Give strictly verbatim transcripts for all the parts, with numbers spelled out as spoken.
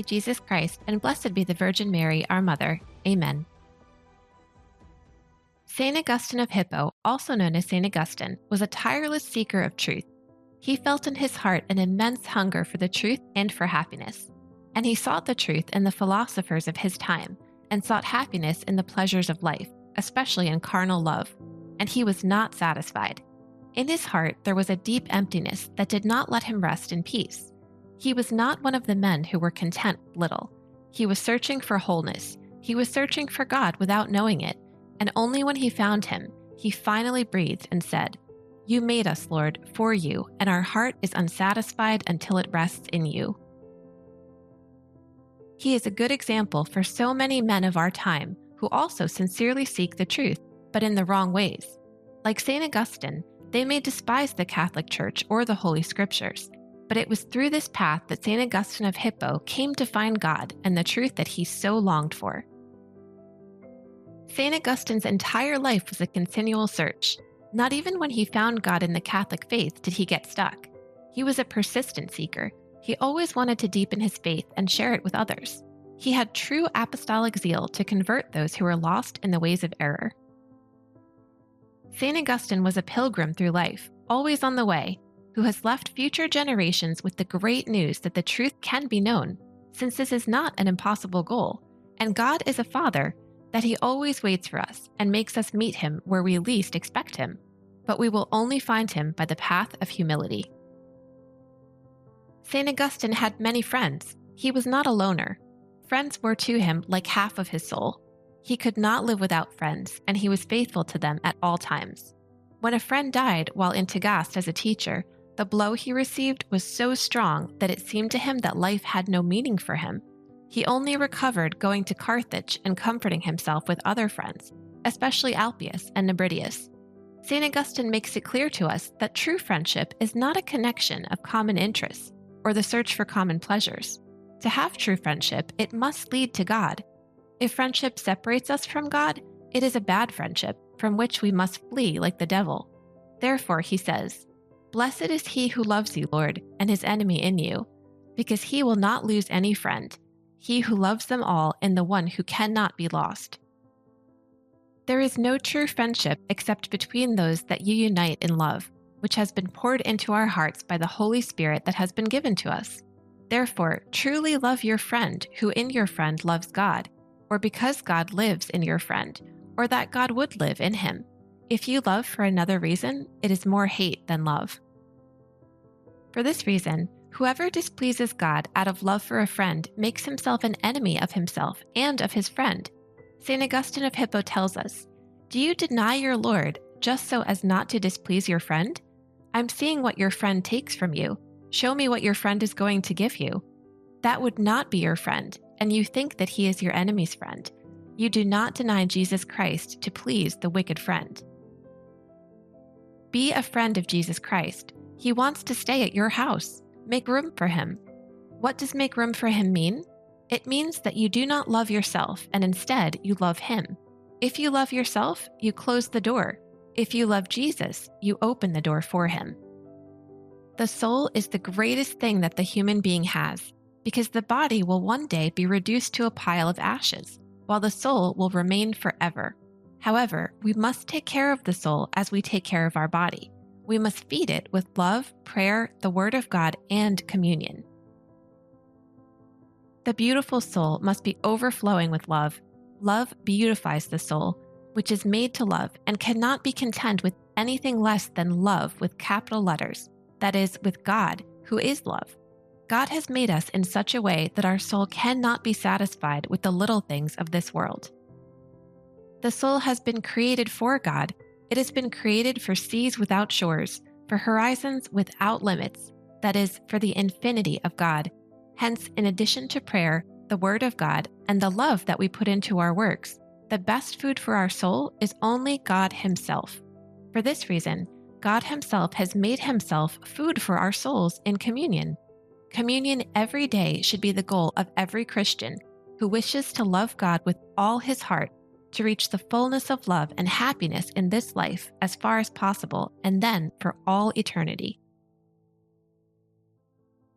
Jesus Christ, and blessed be the Virgin Mary, our Mother. Amen. Saint Augustine of Hippo, also known as Saint Augustine, was a tireless seeker of truth. He felt in his heart an immense hunger for the truth and for happiness. And he sought the truth in the philosophers of his time, and sought happiness in the pleasures of life, especially in carnal love. And he was not satisfied. In his heart there was a deep emptiness that did not let him rest in peace. He was not one of the men who were content with little. He was searching for wholeness. He was searching for God without knowing it, and only when he found him, he finally breathed and said, "You made us, Lord, for you, and our heart is unsatisfied until it rests in you." He is a good example for so many men of our time who also sincerely seek the truth, but in the wrong ways. Like Saint Augustine, they may despise the Catholic Church or the Holy Scriptures, but it was through this path that Saint Augustine of Hippo came to find God and the truth that he so longed for. Saint Augustine's entire life was a continual search. Not even when he found God in the Catholic faith did he get stuck. He was a persistent seeker. He always wanted to deepen his faith and share it with others. He had true apostolic zeal to convert those who were lost in the ways of error. Saint Augustine was a pilgrim through life, always on the way, who has left future generations with the great news that the truth can be known, since this is not an impossible goal, and God is a Father, that he always waits for us and makes us meet him where we least expect him, but we will only find him by the path of humility. Saint Augustine had many friends. He was not a loner. Friends were to him like half of his soul. He could not live without friends, and he was faithful to them at all times. When a friend died while in Tagaste as a teacher, the blow he received was so strong that it seemed to him that life had no meaning for him. He only recovered going to Carthage and comforting himself with other friends, especially Alpius and Nebridius. Saint Augustine makes it clear to us that true friendship is not a connection of common interests or the search for common pleasures. To have true friendship, it must lead to God. If friendship separates us from God, it is a bad friendship from which we must flee like the devil. Therefore, he says, "Blessed is he who loves you, Lord, and his enemy in you, because he will not lose any friend, he who loves them all in the one who cannot be lost." There is no true friendship except between those that you unite in love, which has been poured into our hearts by the Holy Spirit that has been given to us. Therefore, truly love your friend who in your friend loves God, or because God lives in your friend, or that God would live in him. If you love for another reason, it is more hate than love. For this reason, whoever displeases God out of love for a friend makes himself an enemy of himself and of his friend. Saint Augustine of Hippo tells us, "Do you deny your Lord just so as not to displease your friend? I'm seeing what your friend takes from you. Show me what your friend is going to give you. That would not be your friend, and you think that he is your enemy's friend. You do not deny Jesus Christ to please the wicked friend." Be a friend of Jesus Christ. He wants to stay at your house. Make room for him. What does make room for him mean? It means that you do not love yourself, and instead you love him. If you love yourself, you close the door. If you love Jesus, you open the door for him. The soul is the greatest thing that the human being has, because the body will one day be reduced to a pile of ashes, while the soul will remain forever. However, we must take care of the soul as we take care of our body. We must feed it with love, prayer, the Word of God, and communion. The beautiful soul must be overflowing with love. Love beautifies the soul, which is made to love and cannot be content with anything less than love with capital letters, that is, with God, who is love. God has made us in such a way that our soul cannot be satisfied with the little things of this world. The soul has been created for God. It has been created for seas without shores, for horizons without limits, that is, for the infinity of God. Hence, in addition to prayer, the Word of God, and the love that we put into our works, the best food for our soul is only God himself. For this reason, God himself has made himself food for our souls in communion. Communion every day should be the goal of every Christian who wishes to love God with all his heart, to reach the fullness of love and happiness in this life as far as possible, and then for all eternity.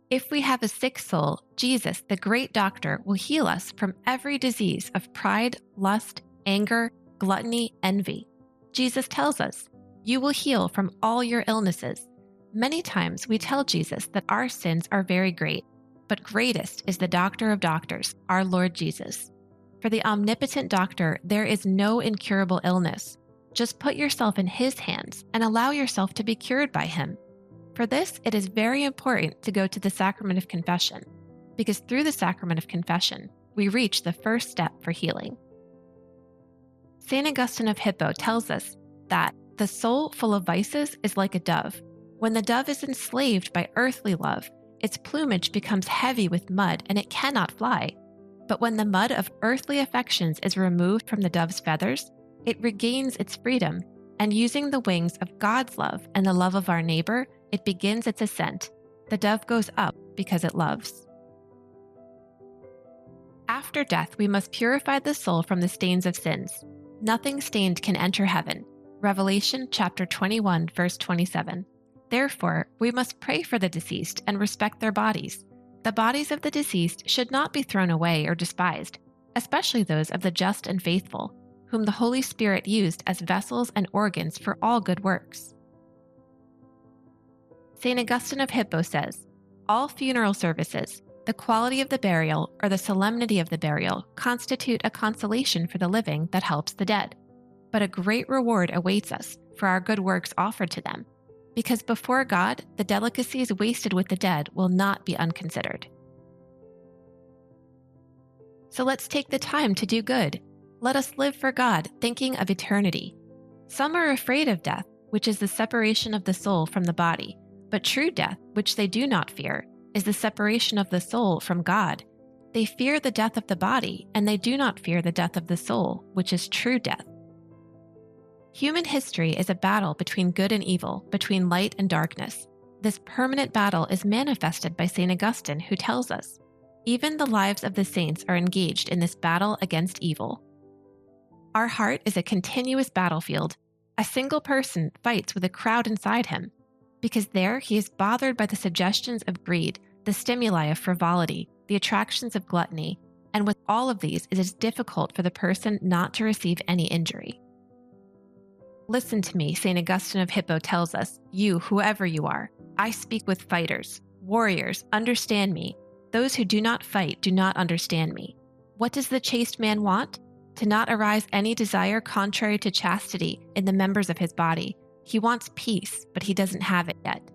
If we have a sick soul, Jesus, the great doctor, will heal us from every disease of pride, lust, anger, gluttony, envy. Jesus tells us, "You will heal from all your illnesses." Many times we tell Jesus that our sins are very great, but greatest is the doctor of doctors, our Lord Jesus. For the omnipotent doctor, there is no incurable illness. Just put yourself in his hands and allow yourself to be cured by him. For this, it is very important to go to the sacrament of confession, because through the sacrament of confession, we reach the first step for healing. Saint Augustine of Hippo tells us that the soul full of vices is like a dove. When the dove is enslaved by earthly love, its plumage becomes heavy with mud and it cannot fly. But when the mud of earthly affections is removed from the dove's feathers, it regains its freedom, and using the wings of God's love and the love of our neighbor, it begins its ascent. The dove goes up because it loves. After death, we must purify the soul from the stains of sins. Nothing stained can enter heaven. Revelation chapter twenty-one, verse twenty-seven. Therefore, we must pray for the deceased and respect their bodies. The bodies of the deceased should not be thrown away or despised, especially those of the just and faithful, whom the Holy Spirit used as vessels and organs for all good works. Saint Augustine of Hippo says, "All funeral services, the quality of the burial or the solemnity of the burial, constitute a consolation for the living that helps the dead. But a great reward awaits us for our good works offered to them, because before God, the delicacies wasted with the dead will not be unconsidered." So let's take the time to do good. Let us live for God, thinking of eternity. Some are afraid of death, which is the separation of the soul from the body. But true death, which they do not fear, is the separation of the soul from God. They fear the death of the body, and they do not fear the death of the soul, which is true death. Human history is a battle between good and evil, between light and darkness. This permanent battle is manifested by Saint Augustine, who tells us, "Even the lives of the saints are engaged in this battle against evil." Our heart is a continuous battlefield. A single person fights with a crowd inside him, because there he is bothered by the suggestions of greed, the stimuli of frivolity, the attractions of gluttony, and with all of these it is difficult for the person not to receive any injury. Listen to me, Saint Augustine of Hippo tells us, "You, whoever you are, I speak with fighters, warriors, understand me. Those who do not fight do not understand me. What does the chaste man want? To not arise any desire contrary to chastity in the members of his body. He wants peace, but he doesn't have it yet."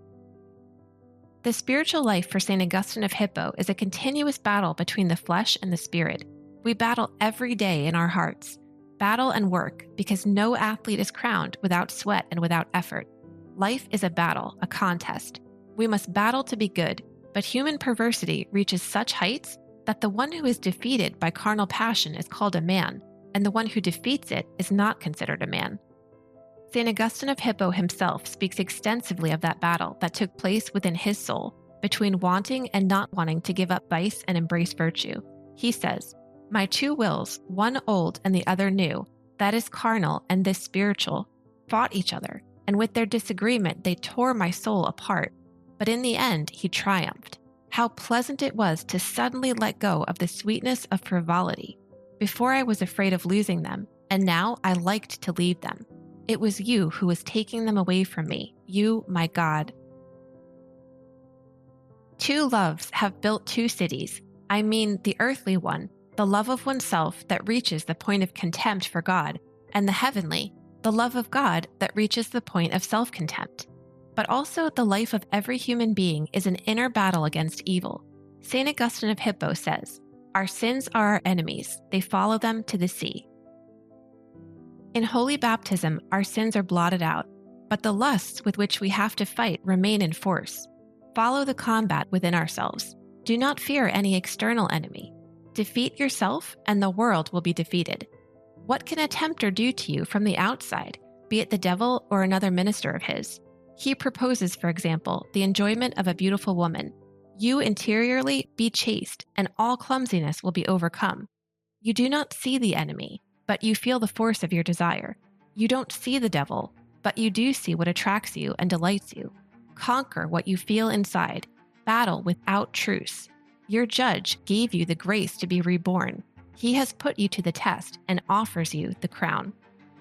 The spiritual life for Saint Augustine of Hippo is a continuous battle between the flesh and the spirit. We battle every day in our hearts. Battle and work, because no athlete is crowned without sweat and without effort. Life is a battle, a contest. We must battle to be good, but human perversity reaches such heights that the one who is defeated by carnal passion is called a man, and the one who defeats it is not considered a man. Saint Augustine of Hippo himself speaks extensively of that battle that took place within his soul, between wanting and not wanting to give up vice and embrace virtue. He says, "My two wills, one old and the other new, that is carnal and this spiritual, fought each other, and with their disagreement they tore my soul apart. But in the end he triumphed. How pleasant it was to suddenly let go of the sweetness of frivolity. Before I was afraid of losing them, and now I liked to leave them. It was you who was taking them away from me, you, my God." Two loves have built two cities. I mean the earthly one, the love of oneself that reaches the point of contempt for God, and the heavenly, the love of God that reaches the point of self-contempt. But also the life of every human being is an inner battle against evil. Saint Augustine of Hippo says, "Our sins are our enemies, they follow them to the sea." In holy baptism, our sins are blotted out, but the lusts with which we have to fight remain in force. Follow the combat within ourselves. Do not fear any external enemy. Defeat yourself, and the world will be defeated. What can a tempter do to you from the outside, be it the devil or another minister of his? He proposes, for example, the enjoyment of a beautiful woman. You interiorly be chaste, and all clumsiness will be overcome. You do not see the enemy, but you feel the force of your desire. You don't see the devil, but you do see what attracts you and delights you. Conquer what you feel inside. battle without truce. Your judge gave you the grace to be reborn. He has put you to the test and offers you the crown.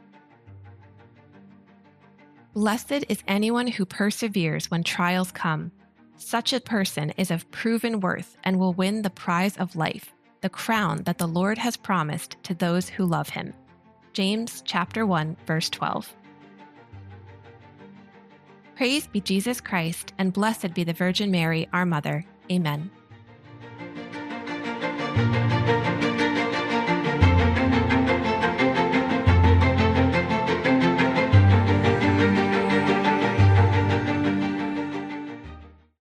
Blessed is anyone who perseveres when trials come. Such a person is of proven worth and will win the prize of life, the crown that the Lord has promised to those who love him. James chapter one, verse twelve. Praise be Jesus Christ, and blessed be the Virgin Mary, our Mother. Amen.